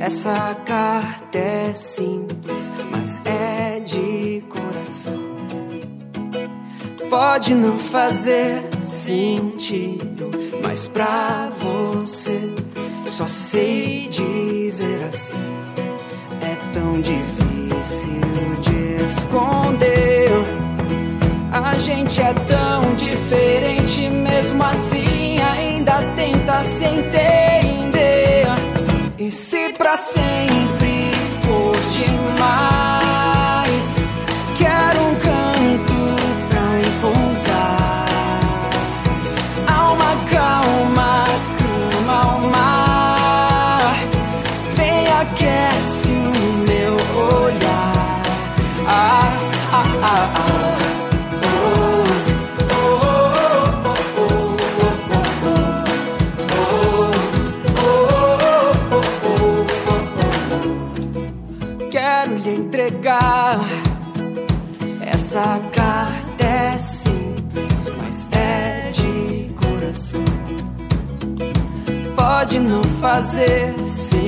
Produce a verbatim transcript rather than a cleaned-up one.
Essa carta é simples, mas é de coração. Pode não fazer sentido, mas pra você só sei dizer assim: é tão difícil de esconder. A gente é tão diferente, mesmo assim ainda tenta se entender. E se pra sempre for demais, quero um canto pra encontrar. Alma calma, cama ao mar, vem aquece o meu olhar. Ah, ah, ah, ah. Quero lhe entregar. Essa carta é simples, mas é de coração. Pode não fazer sentido,